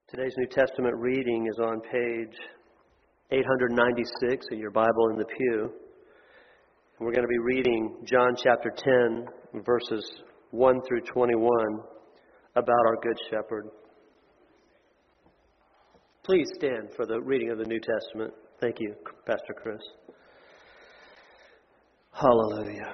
Today's New Testament reading is on page 896 in your Bible in the pew. And we're going to be reading John chapter 10, verses 1 through 21, about our Good Shepherd. Please stand for the reading of the New Testament. Thank you, Pastor Chris. Hallelujah.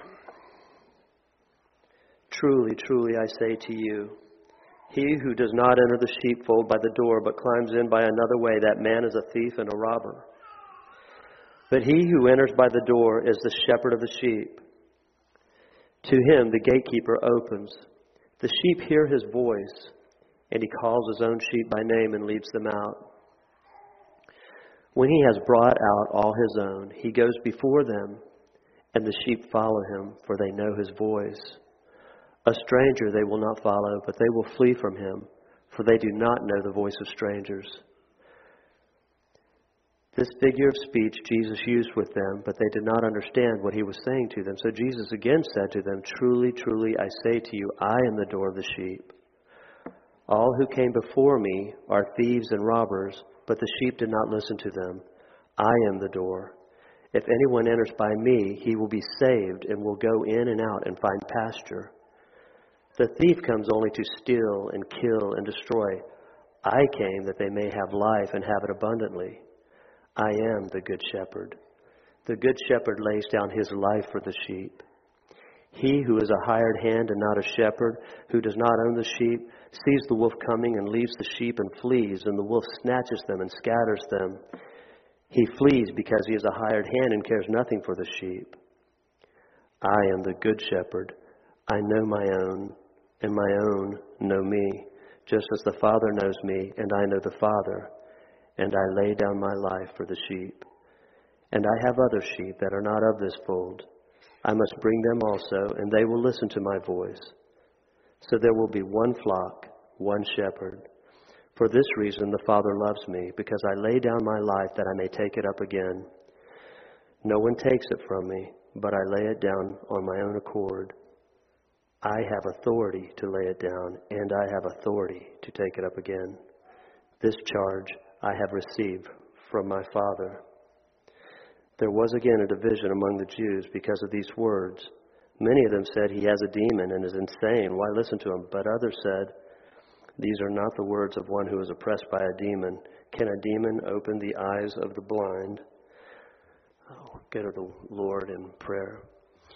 Truly, truly, I say to you, he who does not enter the sheepfold by the door, but climbs in by another way, that man is a thief and a robber. But he who enters by the door is the shepherd of the sheep. To him the gatekeeper opens. The sheep hear his voice, and he calls his own sheep by name and leads them out. When he has brought out all his own, he goes before them, and the sheep follow him, for they know his voice. A stranger they will not follow, but they will flee from him, for they do not know the voice of strangers. This figure of speech Jesus used with them, but they did not understand what he was saying to them. So Jesus again said to them, Truly, truly, I say to you, I am the door of the sheep. All who came before me are thieves and robbers, but the sheep did not listen to them. I am the door. If anyone enters by me, he will be saved and will go in and out and find pasture. The thief comes only to steal and kill and destroy. I came that they may have life and have it abundantly. I am the good shepherd. The good shepherd lays down his life for the sheep. He who is a hired hand and not a shepherd, who does not own the sheep, sees the wolf coming and leaves the sheep and flees, and the wolf snatches them and scatters them. He flees because he is a hired hand and cares nothing for the sheep. I am the good shepherd. I know my own, and my own know me, just as the Father knows me, and I know the Father, and I lay down my life for the sheep. And I have other sheep that are not of this fold. I must bring them also, and they will listen to my voice. So there will be one flock, one shepherd. For this reason the Father loves me, because I lay down my life that I may take it up again. No one takes it from me, but I lay it down on my own accord. I have authority to lay it down, and I have authority to take it up again. This charge I have received from my Father. There was again a division among the Jews because of these words. Many of them said, He has a demon and is insane. Why listen to him? But others said, These are not the words of one who is oppressed by a demon. Can a demon open the eyes of the blind? Oh, go to the Lord in prayer.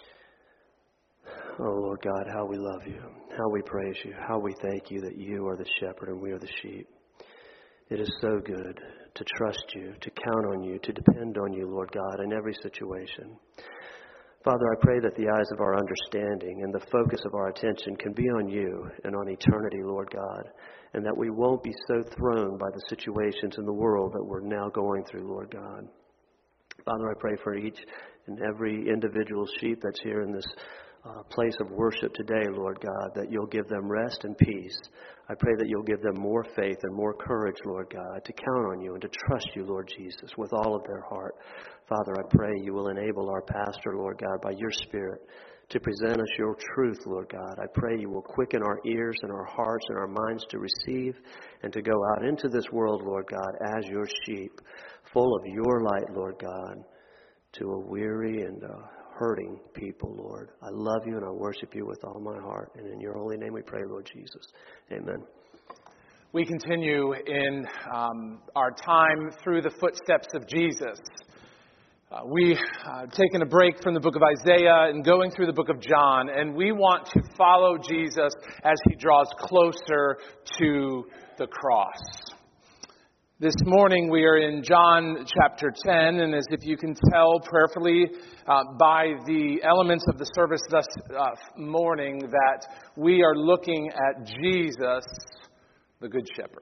Oh, Lord God, how we love you, how we praise you, how we thank you that you are the shepherd and we are the sheep. It is so good to trust you, to count on you, to depend on you, Lord God, in every situation. Father, I pray that the eyes of our understanding and the focus of our attention can be on you and on eternity, Lord God, and that we won't be so thrown by the situations in the world that we're now going through, Lord God. Father, I pray for each and every individual sheep that's here in this place of worship today, Lord God, that you'll give them rest and peace. I pray that you'll give them more faith and more courage, Lord God, to count on you and to trust you, Lord Jesus, with all of their heart. Father, I pray you will enable our pastor, Lord God, by your Spirit to present us your truth, Lord God. I pray you will quicken our ears and our hearts and our minds to receive and to go out into this world, Lord God, as your sheep, full of your light, Lord God, to a weary and hurting people, Lord. I love you and I worship you with all my heart. And in your holy name we pray, Lord Jesus. Amen. We continue in our time through the footsteps of Jesus. We've taken a break from the book of Isaiah and going through the book of John, and we want to follow Jesus as he draws closer to the cross. This morning we are in John chapter 10, and as if you can tell prayerfully by the elements of the service this morning that we are looking at Jesus, the Good Shepherd.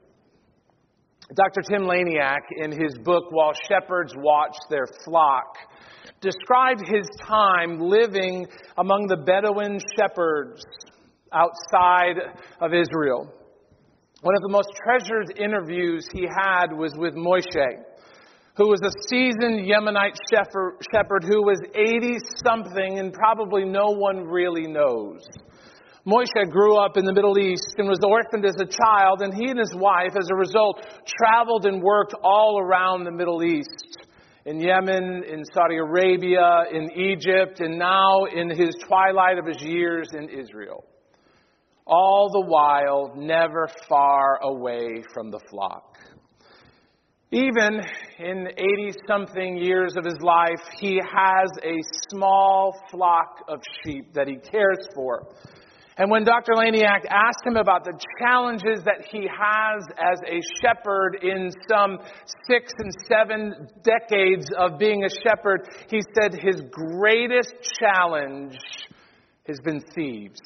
Dr. Tim Laniak, in his book, While Shepherds Watch Their Flock, described his time living among the Bedouin shepherds outside of Israel. One of the most treasured interviews he had was with Moshe, who was a seasoned Yemenite shepherd who was 80-something and probably no one really knows. Moshe grew up in the Middle East and was orphaned as a child, and he and his wife, as a result, traveled and worked all around the Middle East. In Yemen, in Saudi Arabia, in Egypt, and now in his twilight of his years in Israel. All the while, never far away from the flock. Even in 80-something years of his life, he has a small flock of sheep that he cares for. And when Dr. Laniak asked him about the challenges that he has as a shepherd in some 6 and 7 decades of being a shepherd, he said his greatest challenge has been thieves.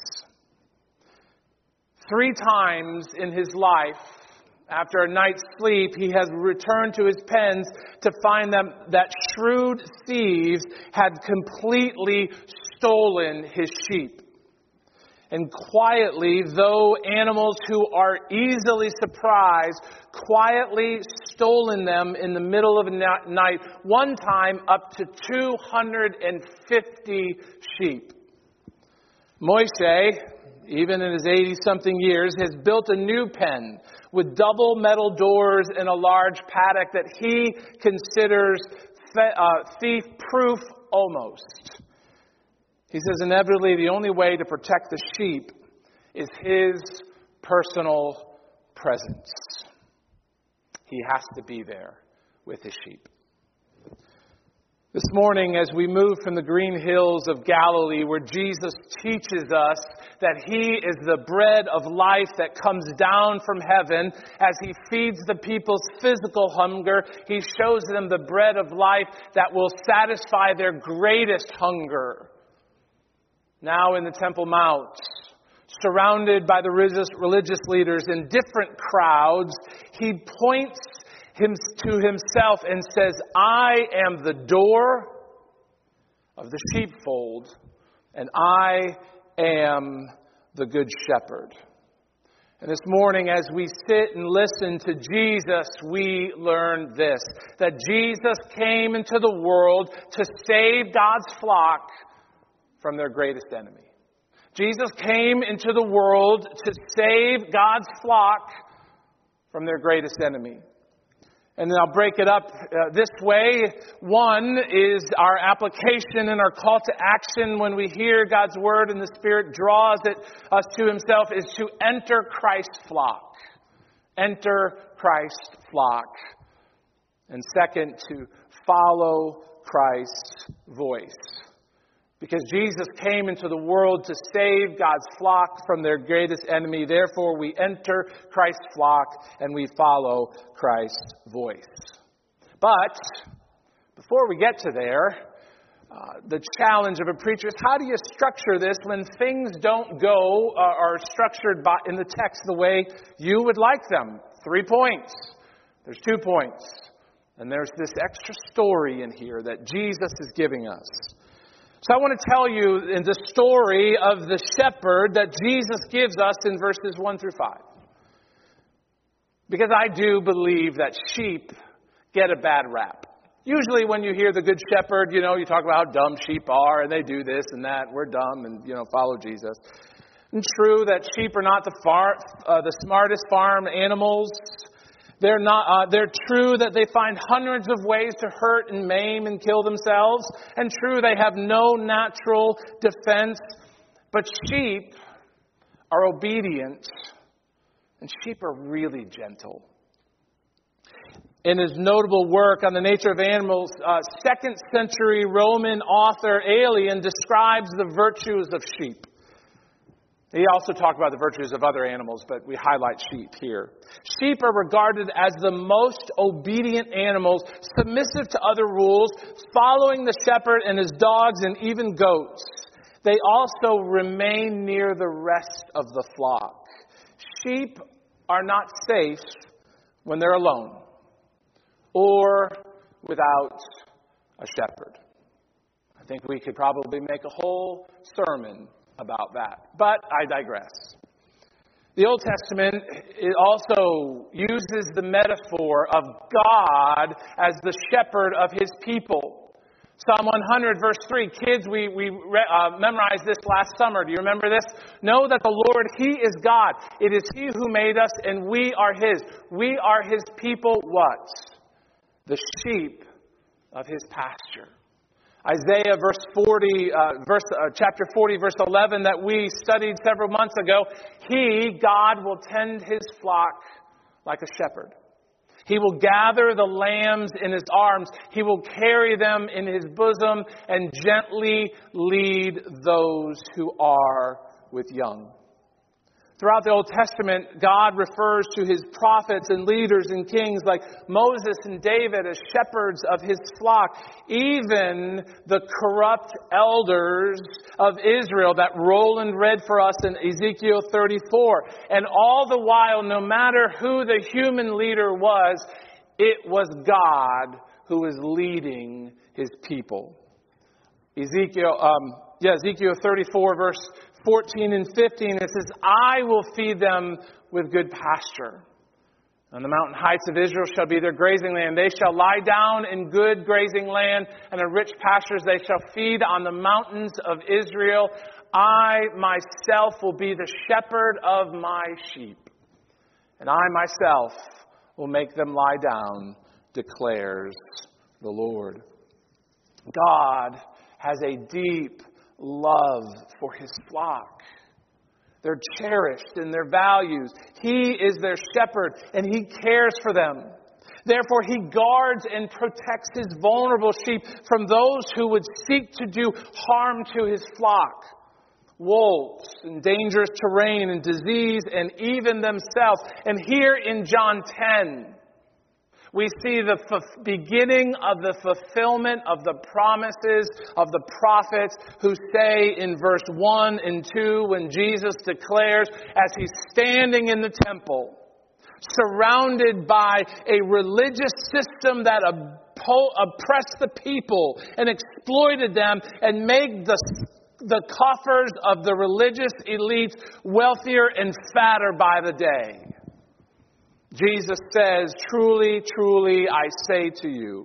3 times in his life, after a night's sleep, he has returned to his pens to find that shrewd thieves had completely stolen his sheep. And quietly, though animals who are easily surprised, quietly stolen them in the middle of the night, one time up to 250 sheep. Moshe, even in his 80-something years, has built a new pen with double metal doors and a large paddock that he considers thief-proof almost. He says inevitably the only way to protect the sheep is his personal presence. He has to be there with his sheep. This morning, as we move from the green hills of Galilee, where Jesus teaches us that He is the bread of life that comes down from heaven, as He feeds the people's physical hunger, He shows them the bread of life that will satisfy their greatest hunger. Now in the Temple Mount, surrounded by the religious leaders in different crowds, He points to Himself and says, I am the door of the sheepfold, and I am the good shepherd. And this morning, as we sit and listen to Jesus, we learn this, that Jesus came into the world to save God's flock from their greatest enemy. Jesus came into the world to save God's flock from their greatest enemy. And then I'll break it up this way. One is our application and our call to action when we hear God's word and the Spirit draws us to Himself is to enter Christ's flock. Enter Christ's flock. And second, to follow Christ's voice. Because Jesus came into the world to save God's flock from their greatest enemy. Therefore, we enter Christ's flock and we follow Christ's voice. But before we get to there, the challenge of a preacher is how do you structure this when things don't go or are structured in the text the way you would like them? 3 points. There's 2 points. And there's this extra story in here that Jesus is giving us. So I want to tell you in the story of the shepherd that Jesus gives us in verses 1 through 5. Because I do believe that sheep get a bad rap. Usually when you hear the good shepherd, you talk about how dumb sheep are and they do this and that. We're dumb and, follow Jesus. And true that sheep are not the smartest farm animals. They're true that they find hundreds of ways to hurt and maim and kill themselves. And true, they have no natural defense. But sheep are obedient. And sheep are really gentle. In his notable work on the nature of animals, 2nd century Roman author Aelian describes the virtues of sheep. He also talked about the virtues of other animals, but we highlight sheep here. Sheep are regarded as the most obedient animals, submissive to other rules, following the shepherd and his dogs and even goats. They also remain near the rest of the flock. Sheep are not safe when they're alone or without a shepherd. I think we could probably make a whole sermon about that. But I digress. The Old Testament it also uses the metaphor of God as the shepherd of His people. Psalm 100, verse 3. Kids, we memorized this last summer. Do you remember this? Know that the Lord, He is God. It is He who made us, and we are His. We are His people, what? The sheep of His pasture. Isaiah chapter 40, verse 11, that we studied several months ago. He, God, will tend His flock like a shepherd. He will gather the lambs in His arms. He will carry them in His bosom and gently lead those who are with young. Throughout the Old Testament, God refers to His prophets and leaders and kings like Moses and David as shepherds of His flock. Even the corrupt elders of Israel that Roland read for us in Ezekiel 34. And all the while, no matter who the human leader was, it was God who was leading His people. Ezekiel 34, verse 14 and 15, it says, I will feed them with good pasture. On the mountain heights of Israel shall be their grazing land. They shall lie down in good grazing land, and in rich pastures they shall feed on the mountains of Israel. I myself will be the shepherd of my sheep, and I myself will make them lie down, declares the Lord. God has a deep love for His flock. They're cherished in their values. He is their shepherd, and He cares for them. Therefore, He guards and protects His vulnerable sheep from those who would seek to do harm to His flock. Wolves and dangerous terrain and disease and even themselves. And here in John 10, we see the beginning of the fulfillment of the promises of the prophets who say in verse 1 and 2 when Jesus declares as He's standing in the temple, surrounded by a religious system that oppressed the people and exploited them and made the coffers of the religious elites wealthier and fatter by the day. Jesus says, truly, truly, I say to you,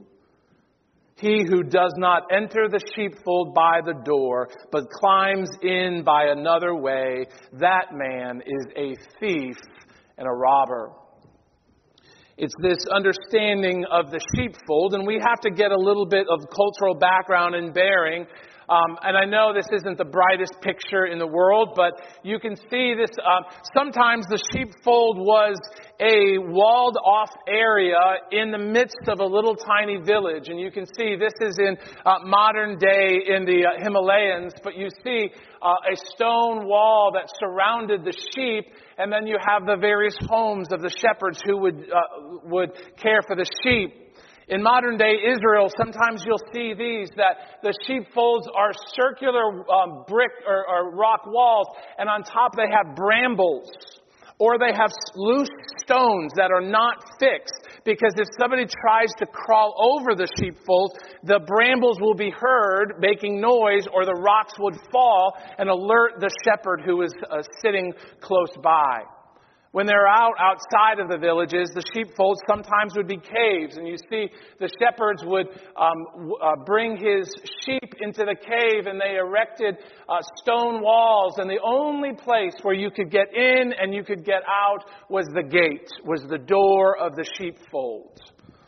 he who does not enter the sheepfold by the door, but climbs in by another way, that man is a thief and a robber. It's this understanding of the sheepfold, and we have to get a little bit of cultural background and bearing. And I know this isn't the brightest picture in the world, but you can see this. Sometimes the sheepfold was a walled-off area in the midst of a little tiny village. And you can see this is in modern day in the Himalayas, but you see a stone wall that surrounded the sheep, and then you have the various homes of the shepherds who would care for the sheep. In modern day Israel, sometimes you'll see that the sheepfolds are circular brick or rock walls, and on top they have brambles, or they have loose stones that are not fixed, because if somebody tries to crawl over the sheepfolds, the brambles will be heard making noise, or the rocks would fall and alert the shepherd who is sitting close by. When they're outside of the villages, the sheepfolds sometimes would be caves. And you see the shepherds would bring his sheep into the cave, and they erected stone walls. And the only place where you could get in and you could get out was the gate, was the door of the sheepfold.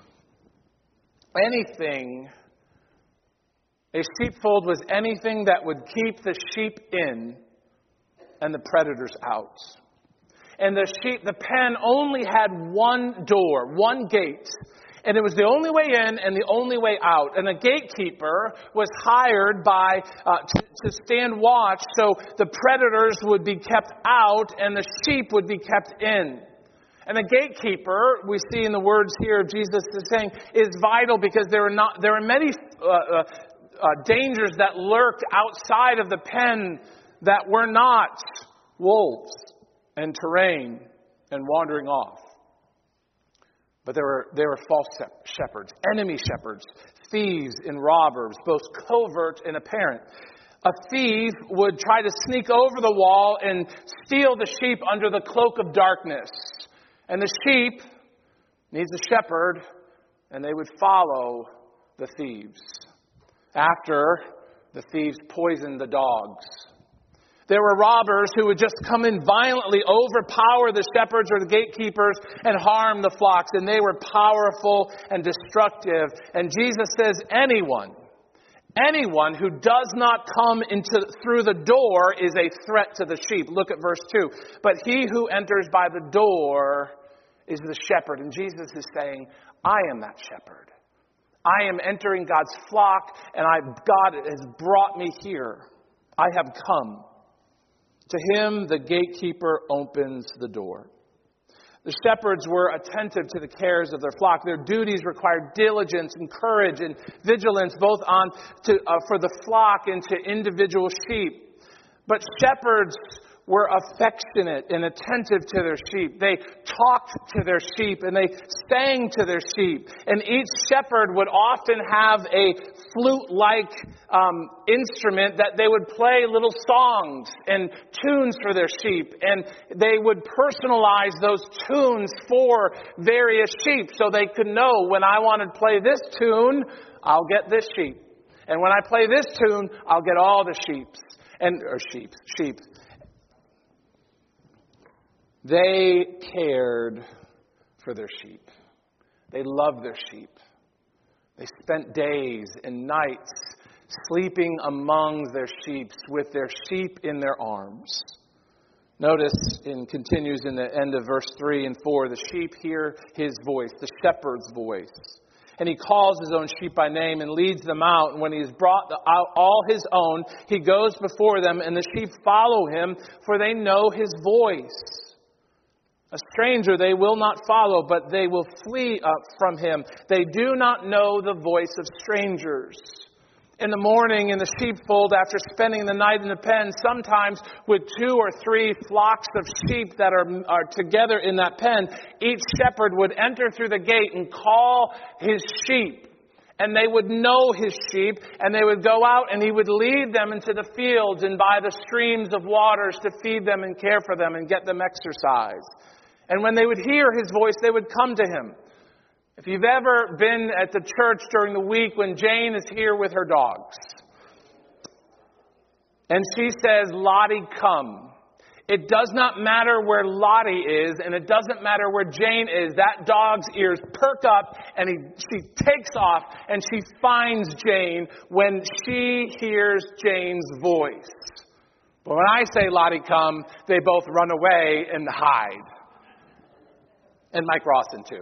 A sheepfold was anything that would keep the sheep in and the predators out. And the pen only had one door, one gate. And it was the only way in and the only way out. And the gatekeeper was hired to stand watch, so the predators would be kept out and the sheep would be kept in. And the gatekeeper, we see in the words here of Jesus is saying, is vital, because there are many dangers that lurked outside of the pen that were not wolves and terrain and wandering off. But there were false shepherds, enemy shepherds, thieves and robbers, both covert and apparent. A thief would try to sneak over the wall and steal the sheep under the cloak of darkness. And the sheep needs a shepherd, and they would follow the thieves. after the thieves poisoned the dogs. There were robbers who would just come in violently, overpower the shepherds or the gatekeepers and harm the flocks. And they were powerful and destructive. And Jesus says, anyone who does not come through the door is a threat to the sheep. Look at verse 2. But he who enters by the door is the shepherd. And Jesus is saying, I am that shepherd. I am entering God's flock, and God has brought me here. I have come. To him, the gatekeeper opens the door. The shepherds were attentive to the cares of their flock. Their duties required diligence and courage and vigilance, both for the flock and to individual sheep. But shepherds were affectionate and attentive to their sheep. They talked to their sheep and they sang to their sheep. And each shepherd would often have a flute-like instrument that they would play little songs and tunes for their sheep. And they would personalize those tunes for various sheep so they could know, when I want to play this tune, I'll get this sheep. And when I play this tune, I'll get all the sheep. They cared for their sheep. They loved their sheep. They spent days and nights sleeping among their sheep with their sheep in their arms. Notice, and continues in the end of verse 3 and 4, the sheep hear his voice, the shepherd's voice. And he calls his own sheep by name and leads them out. And when he has brought out all his own, he goes before them, and the sheep follow him, for they know his voice. A stranger they will not follow, but they will flee from him. They do not know the voice of strangers. In the morning, in the sheepfold, after spending the night in the pen, sometimes with 2 or 3 flocks of sheep that are together in that pen, each shepherd would enter through the gate and call his sheep. And they would know his sheep, and they would go out, and he would lead them into the fields and by the streams of waters to feed them and care for them and get them exercise. And when they would hear his voice, they would come to him. If you've ever been at the church during the week when Jane is here with her dogs, and she says, Lottie, come. It does not matter where Lottie is, and it doesn't matter where Jane is. That dog's ears perk up, and she takes off, and she finds Jane when she hears Jane's voice. But when I say, Lottie, come, they both run away and hide. And Mike Rawson, too.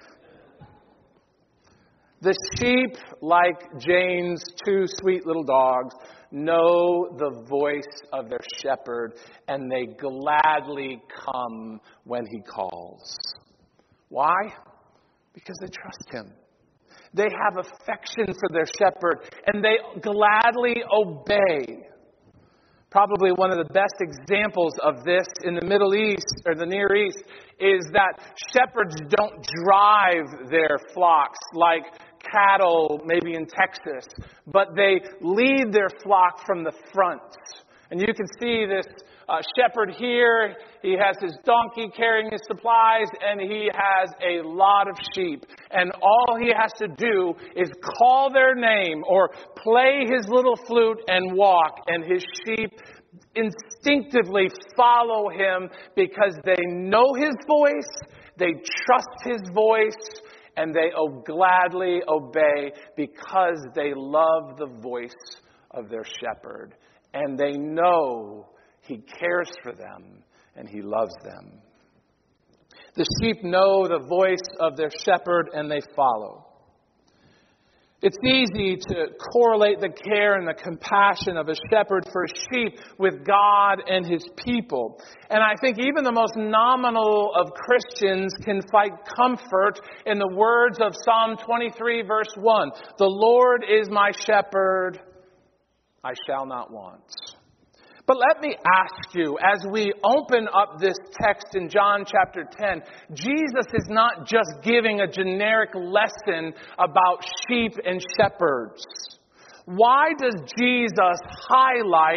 The sheep, like Jane's 2 sweet little dogs, know the voice of their shepherd, and they gladly come when he calls. Why? Because they trust him. They have affection for their shepherd, and they gladly obey. Probably one of the best examples of this in the Middle East or the Near East is that shepherds don't drive their flocks like cattle, maybe in Texas, but they lead their flock from the front. And you can see this shepherd here. He has his donkey carrying his supplies, and he has a lot of sheep. And all he has to do is call their name or play his little flute and walk, and his sheep instinctively follow him because they know his voice, they trust his voice, and they gladly obey because they love the voice of their shepherd. And they know he cares for them and he loves them. The sheep know the voice of their shepherd and they follow. It's easy to correlate the care and the compassion of a shepherd for sheep with God and his people. And I think even the most nominal of Christians can find comfort in the words of Psalm 23, verse 1. The Lord is my shepherd, I shall not want. But let me ask you, as we open up this text in John chapter 10, Jesus is not just giving a generic lesson about sheep and shepherds. Why does Jesus highlight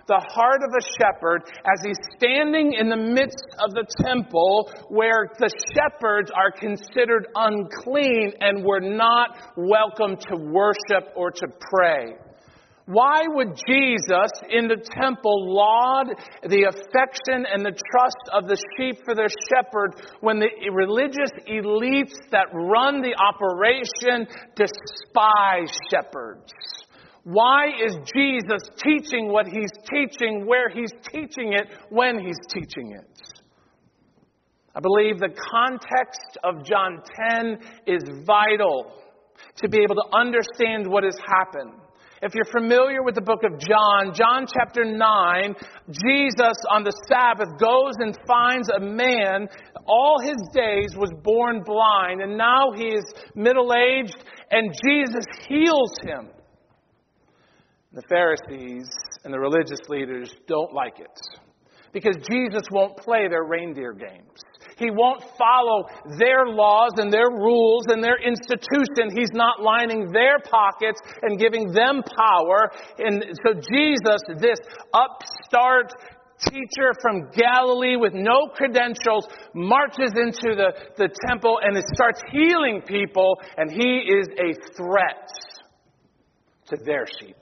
the heart of a shepherd as he's standing in the midst of the temple where the shepherds are considered unclean and were not welcome to worship or to pray. Why would Jesus in the temple laud the affection and the trust of the sheep for their shepherd when the religious elites that run the operation despise shepherds? Why is Jesus teaching what he's teaching, where he's teaching it, when he's teaching it? I believe the context of John 10 is vital to be able to understand what has happened. If you're familiar with the book of John, John chapter 9, Jesus on the Sabbath goes and finds a man, all his days was born blind, and now he is middle-aged, and Jesus heals him. The Pharisees and the religious leaders don't like it because Jesus won't play their reindeer games. He won't follow their laws and their rules and their institution. He's not lining their pockets and giving them power. And so Jesus, this upstart teacher from Galilee with no credentials, marches into the temple and starts healing people. And he is a threat to their sheep.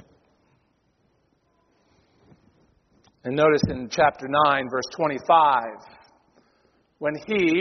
And notice in chapter 9, verse 25, and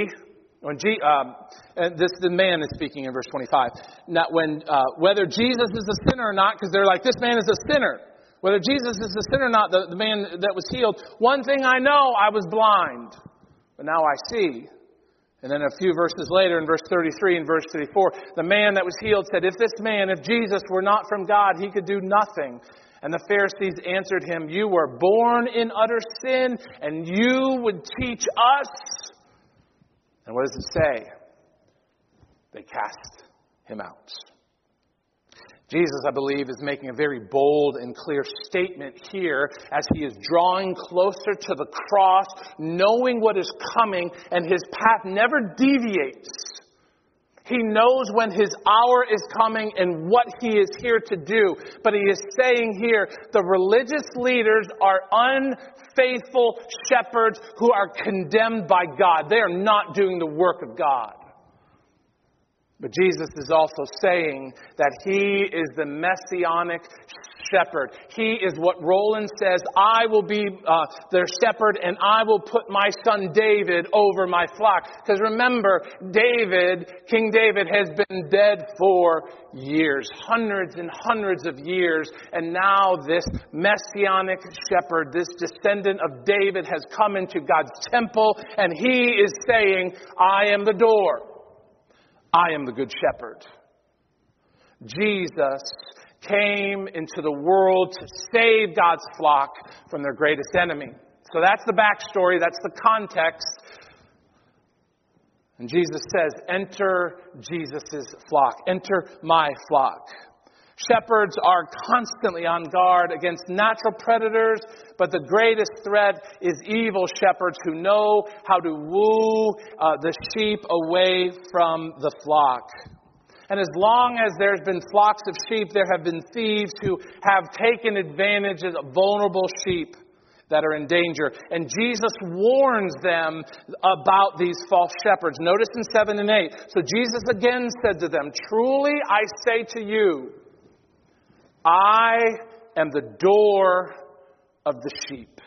the man is speaking in verse 25. Not whether Jesus is a sinner or not, because they're like, this man is a sinner. Whether Jesus is a sinner or not, the man that was healed. One thing I know, I was blind, but now I see. And then a few verses later, in verse 33 and verse 34, the man that was healed said, if Jesus were not from God, he could do nothing. And the Pharisees answered him, you were born in utter sin, and you would teach us. And what does it say? They cast him out. Jesus, I believe, is making a very bold and clear statement here as he is drawing closer to the cross, knowing what is coming, and his path never deviates. He knows when his hour is coming and what he is here to do. But he is saying here, the religious leaders are unfaithful shepherds who are condemned by God. They are not doing the work of God. But Jesus is also saying that he is the messianic shepherd. He is what Roland says, I will be their shepherd and I will put my son David over my flock. Because remember, King David has been dead for years, hundreds and hundreds of years. And now this messianic shepherd, this descendant of David has come into God's temple and he is saying, I am the door. I am the good shepherd. Jesus came into the world to save God's flock from their greatest enemy. So that's the backstory, that's the context. And Jesus says, enter Jesus' flock, enter my flock. Shepherds are constantly on guard against natural predators, but the greatest threat is evil shepherds who know how to woo the sheep away from the flock. And as long as there's been flocks of sheep, there have been thieves who have taken advantage of vulnerable sheep that are in danger. And Jesus warns them about these false shepherds. Notice in 7 and 8. So Jesus again said to them, truly I say to you, I am the door of the sheep.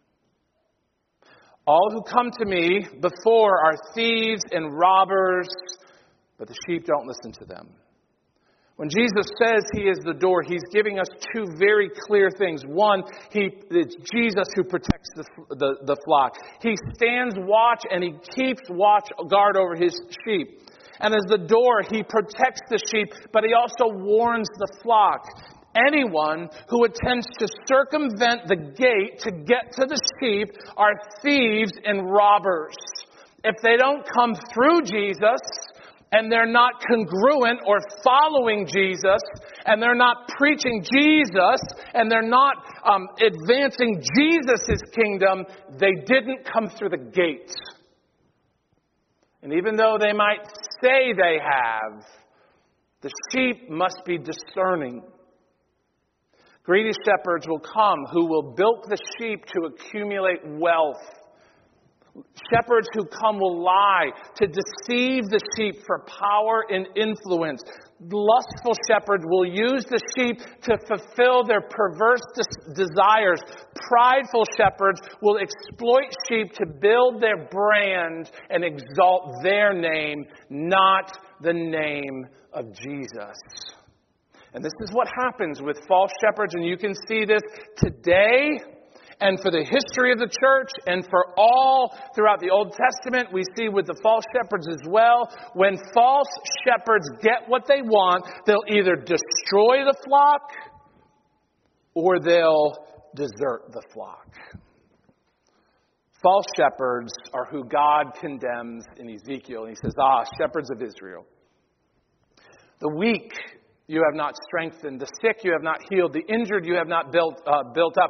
All who come to me before are thieves and robbers, but the sheep don't listen to them. When Jesus says he is the door, he's giving us two very clear things. One, it's Jesus who protects the flock. He stands watch and he keeps guard over his sheep. And as the door, he protects the sheep, but he also warns the flock. Anyone who attempts to circumvent the gate to get to the sheep are thieves and robbers. If they don't come through Jesus, and they're not congruent or following Jesus, and they're not preaching Jesus, and they're not advancing Jesus' kingdom, they didn't come through the gate. And even though they might say they have, the sheep must be discerning. Greedy shepherds will come who will bilk the sheep to accumulate wealth. Shepherds who come will lie to deceive the sheep for power and influence. Lustful shepherds will use the sheep to fulfill their perverse desires. Prideful shepherds will exploit sheep to build their brand and exalt their name, not the name of Jesus. And this is what happens with false shepherds, and you can see this today. And for the history of the church, and for all throughout the Old Testament, we see with the false shepherds as well. When false shepherds get what they want, they'll either destroy the flock or they'll desert the flock. False shepherds are who God condemns in Ezekiel. He says, shepherds of Israel. The weak you have not strengthened. The sick you have not healed. The injured you have not built up.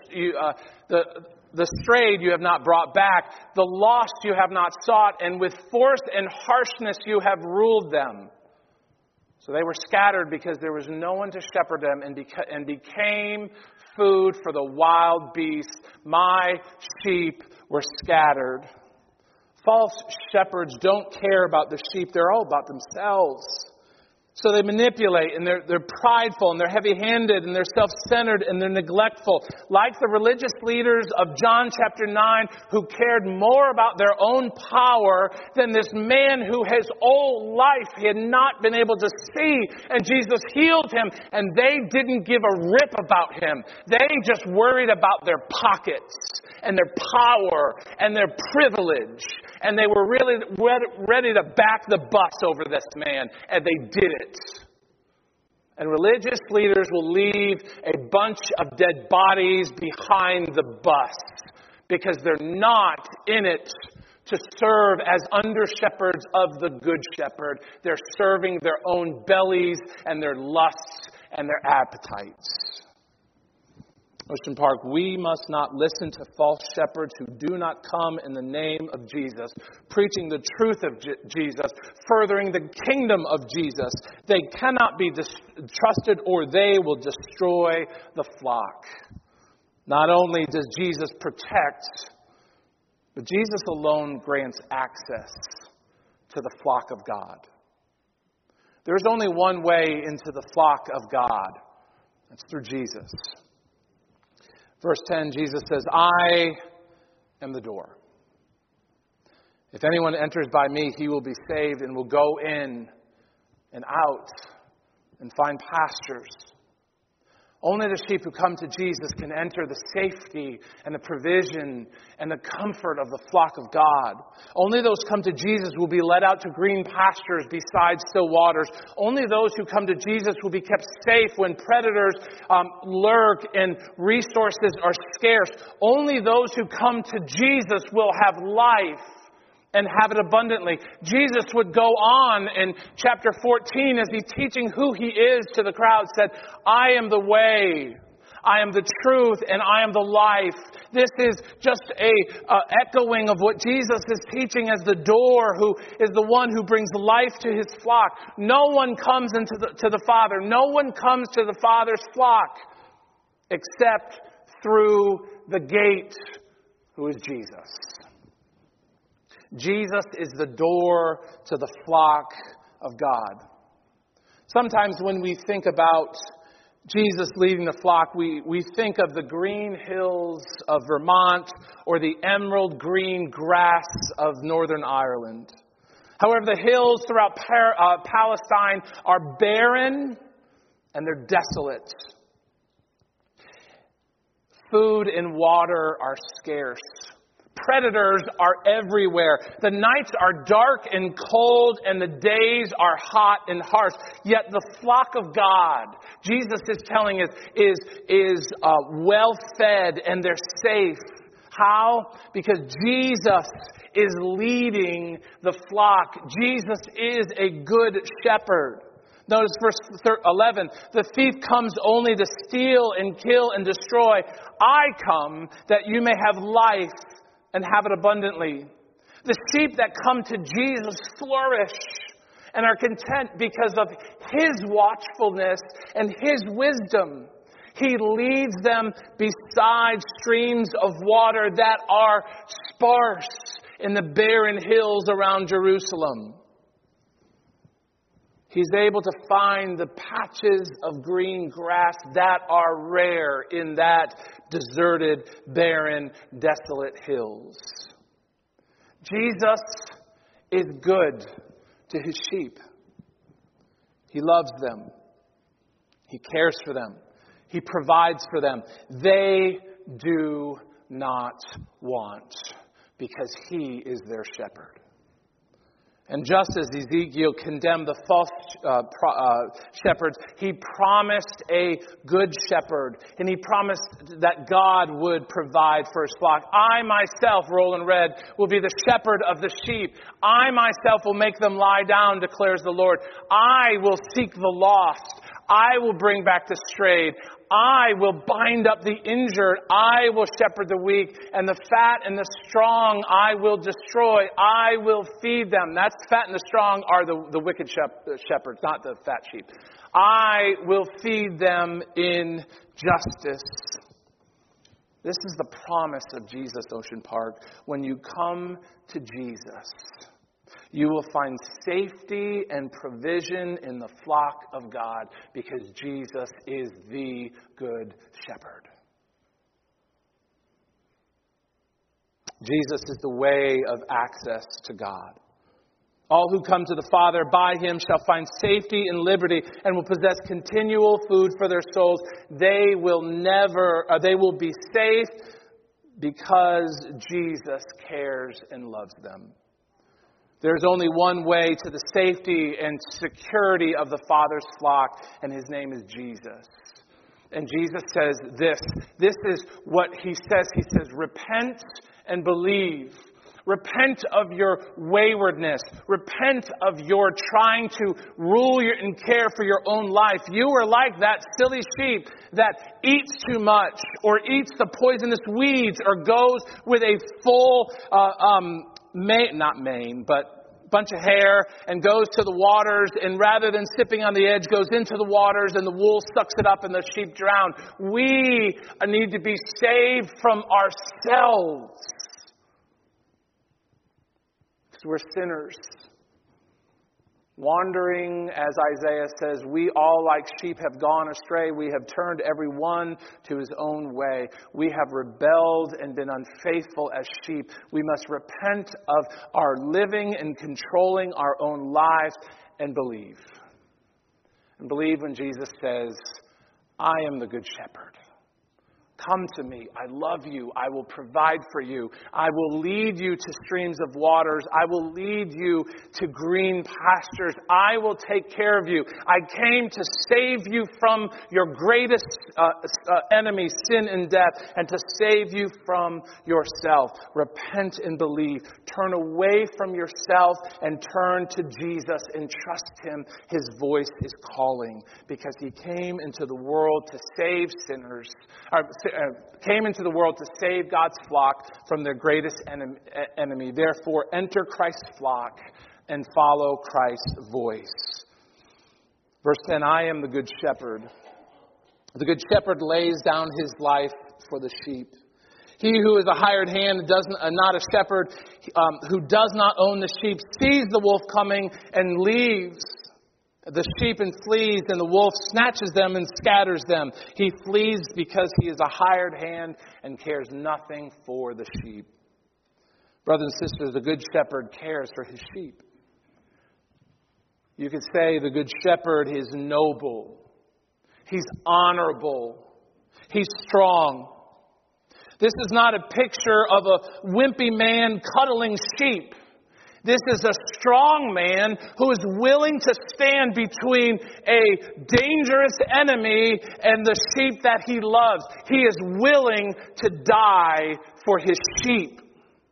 The strayed you have not brought back. The lost you have not sought. And with force and harshness you have ruled them. So they were scattered because there was no one to shepherd them, and became food for the wild beasts. My sheep were scattered. False shepherds don't care about the sheep. They're all about themselves. So they manipulate, and they're prideful, and they're heavy-handed, and they're self-centered, and they're neglectful. Like the religious leaders of John chapter 9, who cared more about their own power than this man who his whole life he had not been able to see. And Jesus healed him, and they didn't give a rip about him. They just worried about their pockets, and their power, and their privilege. And they were really ready to back the bus over this man, and they did it. And religious leaders will leave a bunch of dead bodies behind the bus because they're not in it to serve as under-shepherds of the Good Shepherd. They're serving their own bellies and their lusts and their appetites. Ocean Park, we must not listen to false shepherds who do not come in the name of Jesus, preaching the truth of Jesus, furthering the kingdom of Jesus. They cannot be trusted, or they will destroy the flock. Not only does Jesus protect, but Jesus alone grants access to the flock of God. There is only one way into the flock of God. That's through Jesus. Verse 10, Jesus says, I am the door. If anyone enters by me, he will be saved and will go in and out and find pastures. Only the sheep who come to Jesus can enter the safety and the provision and the comfort of the flock of God. Only those who come to Jesus will be led out to green pastures beside still waters. Only those who come to Jesus will be kept safe when predators lurk and resources are scarce. Only those who come to Jesus will have life and have it abundantly. Jesus would go on in chapter 14 as he's teaching who he is to the crowd, said, I am the way, I am the truth, and I am the life. This is just a echoing of what Jesus is teaching as the door, who is the one who brings life to his flock. No one comes to the Father. No one comes to the Father's flock except through the gate, who is Jesus. Jesus is the door to the flock of God. Sometimes when we think about Jesus leading the flock, we think of the green hills of Vermont or the emerald green grass of Northern Ireland. However, the hills throughout Palestine are barren and they're desolate. Food and water are scarce. Predators are everywhere. The nights are dark and cold, and the days are hot and harsh. Yet the flock of God, Jesus is telling us, is well fed and they're safe. How? Because Jesus is leading the flock. Jesus is a good shepherd. Notice verse 11, the thief comes only to steal and kill and destroy. I come that you may have life and have it abundantly. The sheep that come to Jesus flourish and are content because of his watchfulness and his wisdom. He leads them beside streams of water that are sparse in the barren hills around Jerusalem. He's able to find the patches of green grass that are rare in that deserted, barren, desolate hills. Jesus is good to his sheep. He loves them. He cares for them. He provides for them. They do not want, because he is their shepherd. And just as Ezekiel condemned the false shepherds, he promised a good shepherd. And he promised that God would provide for his flock. I myself, Roland read, will be the shepherd of the sheep. I myself will make them lie down, declares the Lord. I will seek the lost. I will bring back the strayed. I will bind up the injured. I will shepherd the weak. And the fat and the strong I will destroy. I will feed them. That's fat and the strong are the wicked shepherds, not the fat sheep. I will feed them in justice. This is the promise of Jesus, Ocean Park. When you come to Jesus, you will find safety and provision in the flock of God, because Jesus is the good shepherd. Jesus is the way of access to God. All who come to the Father by him shall find safety and liberty and will possess continual food for their souls. They will be safe because Jesus cares and loves them. There's only one way to the safety and security of the Father's flock, and his name is Jesus. And Jesus says this. This is what he says. He says, repent and believe. Repent of your waywardness. Repent of your trying to rule and care for your own life. You are like that silly sheep that eats too much or eats the poisonous weeds or goes with a full bunch of hair and goes to the waters, and rather than sipping on the edge, goes into the waters and the wool sucks it up and the sheep drown. We need to be saved from ourselves, because we're sinners. Wandering, as Isaiah says, we all like sheep have gone astray. We have turned every one to his own way. We have rebelled and been unfaithful as sheep. We must repent of our living and controlling our own lives and believe. And believe when Jesus says, I am the good shepherd. Come to me. I love you. I will provide for you. I will lead you to streams of waters. I will lead you to green pastures. I will take care of you. I came to save you from your greatest enemy, sin and death, and to save you from yourself. Repent and believe. Turn away from yourself and turn to Jesus and trust him. His voice is calling, because he came into the world to save sinners. Came into the world to save God's flock from their greatest enemy. Therefore, enter Christ's flock and follow Christ's voice. Verse 10, I am the good shepherd. The good shepherd lays down his life for the sheep. He who is a hired hand, not a shepherd, who does not own the sheep, sees the wolf coming and leaves the sheep and flees, and the wolf snatches them and scatters them. He flees because he is a hired hand and cares nothing for the sheep. Brothers and sisters, the good shepherd cares for his sheep. You could say the good shepherd is noble. He's honorable. He's strong. This is not a picture of a wimpy man cuddling sheep. This is a strong man who is willing to stand between a dangerous enemy and the sheep that he loves. He is willing to die for his sheep.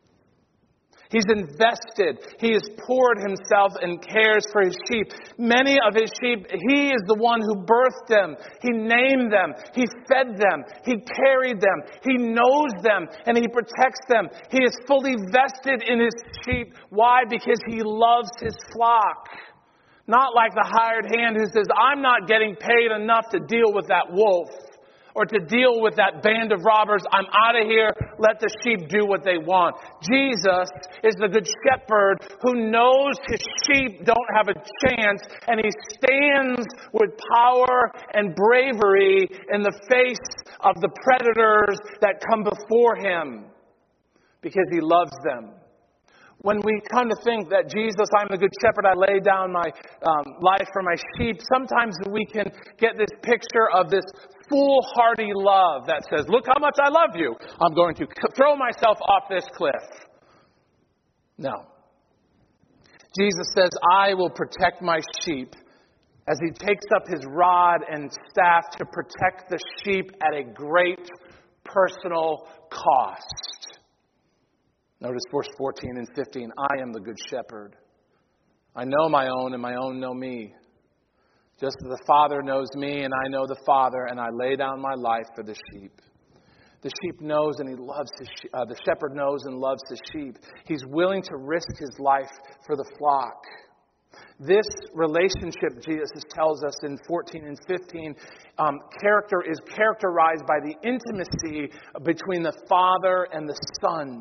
He's invested. He has poured himself and cares for his sheep. Many of his sheep, he is the one who birthed them. He named them. He fed them. He carried them. He knows them and he protects them. He is fully vested in his sheep. Why? Because he loves his flock. Not like the hired hand who says, I'm not getting paid enough to deal with that wolf. or to deal with that band of robbers. I'm out of here. Let the sheep do what they want. Jesus is the good shepherd who knows his sheep don't have a chance, and he stands with power and bravery in the face of the predators that come before him because he loves them. When we come to think that Jesus, I'm the good shepherd, I lay down my life for my sheep, sometimes we can get this picture of this foolhardy love that says, look how much I love you. I'm going to throw myself off this cliff. No. Jesus says, I will protect my sheep, as he takes up his rod and staff to protect the sheep at a great personal cost. Notice verse 14 and 15. I am the good shepherd. I know my own, and my own know me. Just as the Father knows me, and I know the Father, and I lay down my life for the sheep. The sheep knows and he loves his the shepherd knows and loves his sheep. He's willing to risk his life for the flock. This relationship, Jesus tells us in 14 and 15, character is characterized by the intimacy between the Father and the Son.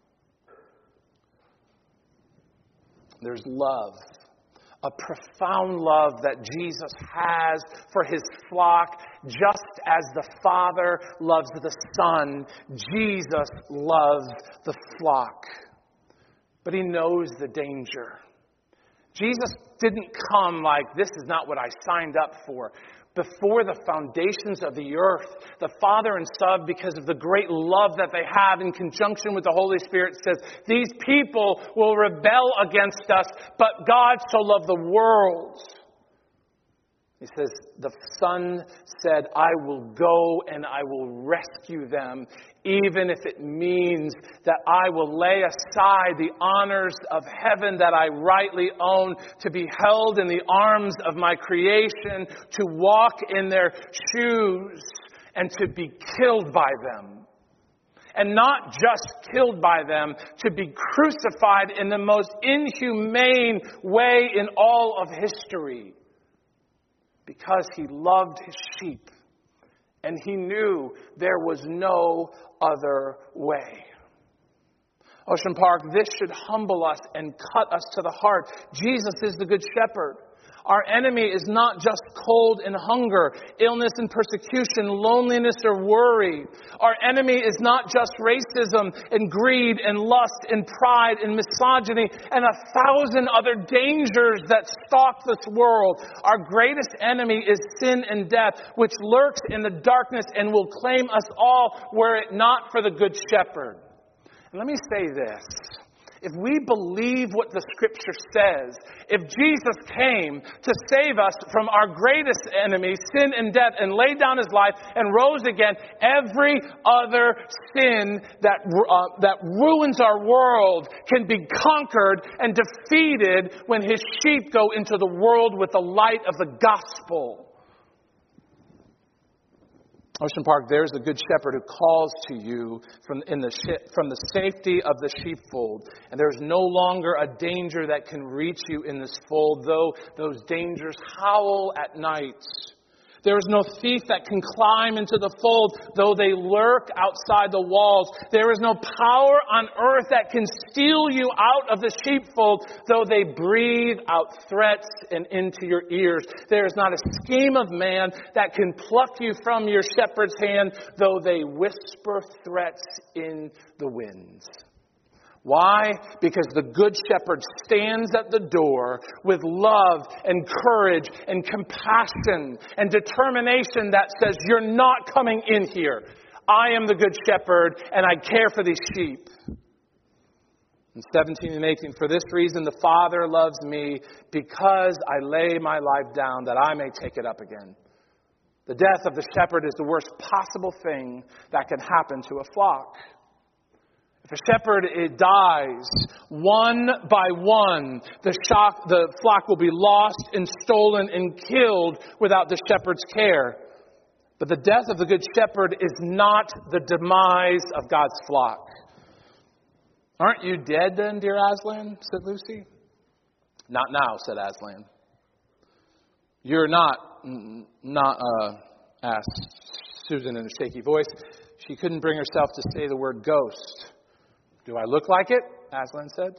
There's love, a profound love that Jesus has for his flock. Just as the Father loves the Son, Jesus loves the flock. But he knows the danger. Jesus didn't come like, this is not what I signed up for. Before the foundations of the earth, the Father and Son, because of the great love that they have in conjunction with the Holy Spirit, says, these people will rebel against us, but God so loved the world. He says, the Son said, I will go and I will rescue them, even if it means that I will lay aside the honors of heaven that I rightly own, to be held in the arms of my creation, to walk in their shoes, and to be killed by them. And not just killed by them, to be crucified in the most inhumane way in all of history. Because he loved his sheep, and he knew there was no other way. Ocean Park, this should humble us and cut us to the heart. Jesus is the good shepherd. Our enemy is not just cold and hunger, illness and persecution, loneliness or worry. Our enemy is not just racism and greed and lust and pride and misogyny and 1,000 other dangers that stalk this world. Our greatest enemy is sin and death, which lurks in the darkness and will claim us all were it not for the good shepherd. And let me say this. If we believe what the Scripture says, if Jesus came to save us from our greatest enemy, sin and death, and laid down his life and rose again, every other sin that ruins our world can be conquered and defeated when his sheep go into the world with the light of the gospel. Ocean Park, there's a good shepherd who calls to you from the safety of the sheepfold. And there's no longer a danger that can reach you in this fold, though those dangers howl at night. There is no thief that can climb into the fold, though they lurk outside the walls. There is no power on earth that can steal you out of the sheepfold, though they breathe out threats and into your ears. There is not a scheme of man that can pluck you from your shepherd's hand, though they whisper threats in the winds. Why? Because the good shepherd stands at the door with love and courage and compassion and determination that says, you're not coming in here. I am the good shepherd and I care for these sheep. In 17 and 18, for this reason the Father loves me, because I lay my life down that I may take it up again. The death of the shepherd is the worst possible thing that can happen to a flock. If a shepherd dies, one by one, the flock will be lost and stolen and killed without the shepherd's care. But the death of the good shepherd is not the demise of God's flock. Aren't you dead then, dear Aslan? Said Lucy. Not now, said Aslan. You're not Susan in a shaky voice. She couldn't bring herself to say the word ghost. Do I look like it? Aslan said.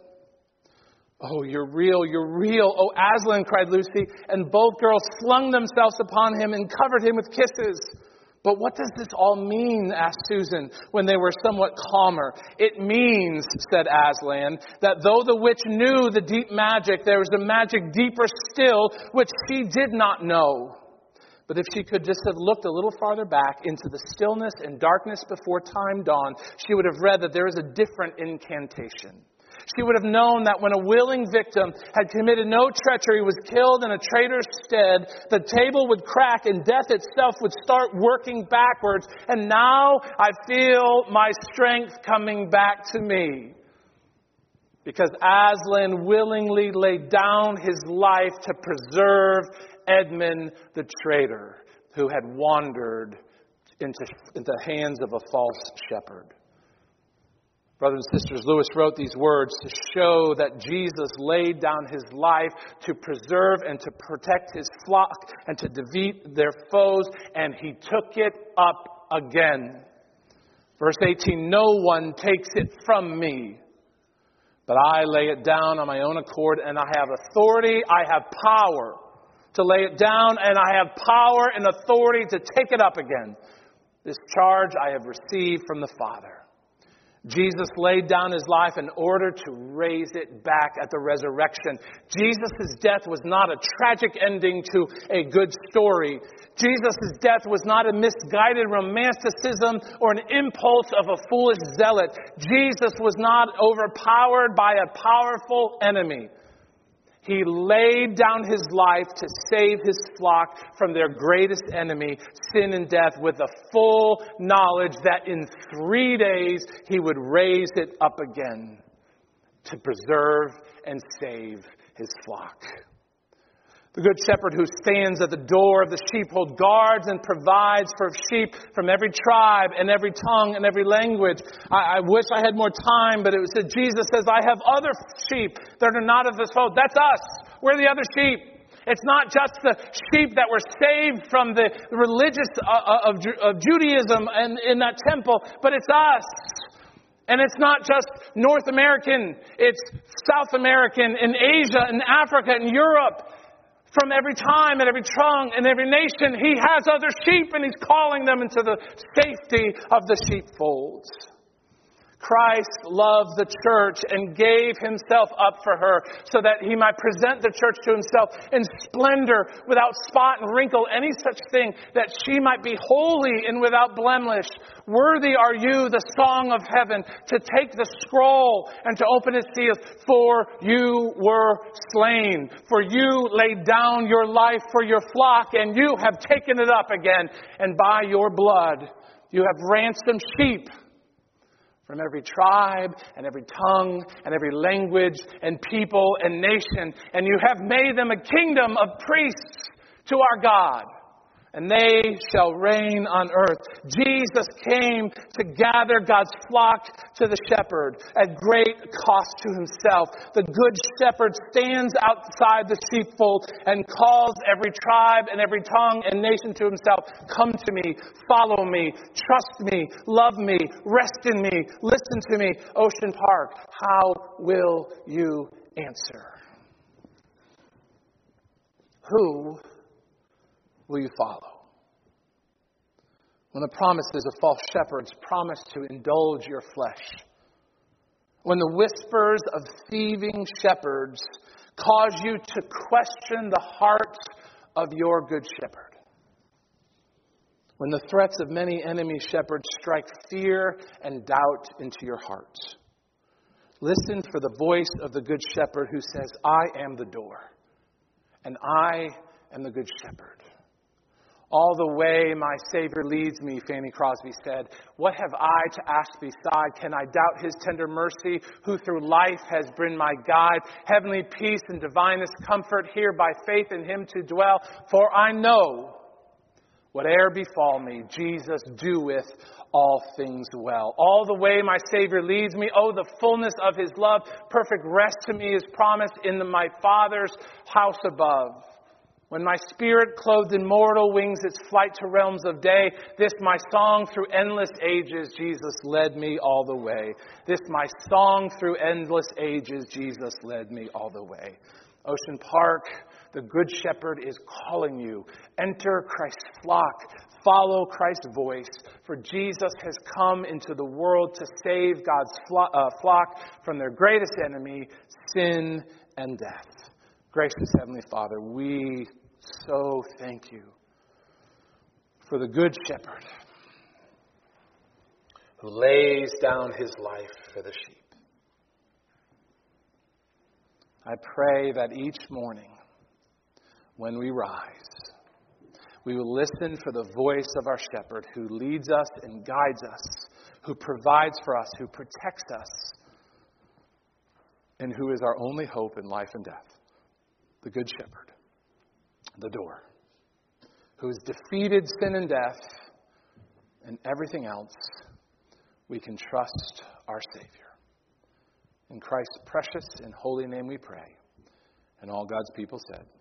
Oh, you're real, you're real. Oh, Aslan, cried Lucy, and both girls flung themselves upon him and covered him with kisses. But what does this all mean? Asked Susan when they were somewhat calmer. It means, said Aslan, that though the witch knew the deep magic, there was a magic deeper still which she did not know. But if she could just have looked a little farther back into the stillness and darkness before time dawned, she would have read that there is a different incantation. She would have known that when a willing victim had committed no treachery, was killed in a traitor's stead, the table would crack and death itself would start working backwards. And now I feel my strength coming back to me. Because Aslan willingly laid down his life to preserve Edmund the traitor, who had wandered into the hands of a false shepherd. Brothers and sisters, Lewis wrote these words to show that Jesus laid down his life to preserve and to protect his flock and to defeat their foes, and he took it up again. Verse 18, no one takes it from me, but I lay it down on my own accord, and I have authority, I have power to lay it down, and I have power and authority to take it up again. This charge I have received from the Father. Jesus laid down his life in order to raise it back at the resurrection. Jesus' death was not a tragic ending to a good story. Jesus' death was not a misguided romanticism or an impulse of a foolish zealot. Jesus was not overpowered by a powerful enemy. He laid down his life to save his flock from their greatest enemy, sin and death, with the full knowledge that in 3 days he would raise it up again to preserve and save his flock. The good shepherd who stands at the door of the sheepfold guards and provides for sheep from every tribe and every tongue and every language. I wish I had more time, but it was that Jesus says, I have other sheep that are not of this fold. That's us. We're the other sheep. It's not just the sheep that were saved from the religious of Judaism and in that temple, but it's us. And it's not just North American. It's South American, in Asia, in Africa, in Europe. From every time and every tongue and every nation, he has other sheep and he's calling them into the safety of the sheepfolds. Christ loved the church and gave himself up for her so that he might present the church to himself in splendor, without spot and wrinkle, any such thing, that she might be holy and without blemish. Worthy are you, the song of heaven, to take the scroll and to open its seals. For you were slain, for you laid down your life for your flock, and you have taken it up again. And by your blood you have ransomed sheep from every tribe and every tongue and every language and people and nation. And you have made them a kingdom of priests to our God. And they shall reign on earth. Jesus came to gather God's flock to the shepherd at great cost to himself. The good shepherd stands outside the sheepfold and calls every tribe and every tongue and nation to himself. Come to me, follow me, trust me, love me, rest in me, listen to me. Ocean Park, how will you answer? Who will you follow? When the promises of false shepherds promise to indulge your flesh. When the whispers of thieving shepherds cause you to question the heart of your good shepherd. When the threats of many enemy shepherds strike fear and doubt into your hearts. Listen for the voice of the good shepherd who says, I am the door, and I am the good shepherd. All the way my Savior leads me, Fanny Crosby said. What have I to ask beside? Can I doubt his tender mercy, who through life has been my guide? Heavenly peace and divinest comfort, here by faith in him to dwell. For I know, whate'er befall me, Jesus doeth all things well. All the way my Savior leads me, oh, the fullness of his love. Perfect rest to me is promised in my Father's house above. When my spirit, clothed in mortal wings, its flight to realms of day, this my song through endless ages, Jesus led me all the way. This my song through endless ages, Jesus led me all the way. Ocean Park, the Good Shepherd is calling you. Enter Christ's flock. Follow Christ's voice. For Jesus has come into the world to save God's flock from their greatest enemy, sin and death. Gracious Heavenly Father, we so thank you for the Good Shepherd who lays down his life for the sheep. I pray that each morning when we rise, we will listen for the voice of our shepherd who leads us and guides us, who provides for us, who protects us, and who is our only hope in life and death. The Good Shepherd, the door, who has defeated sin and death and everything else. We can trust our Savior. In Christ's precious and holy name we pray. And all God's people said,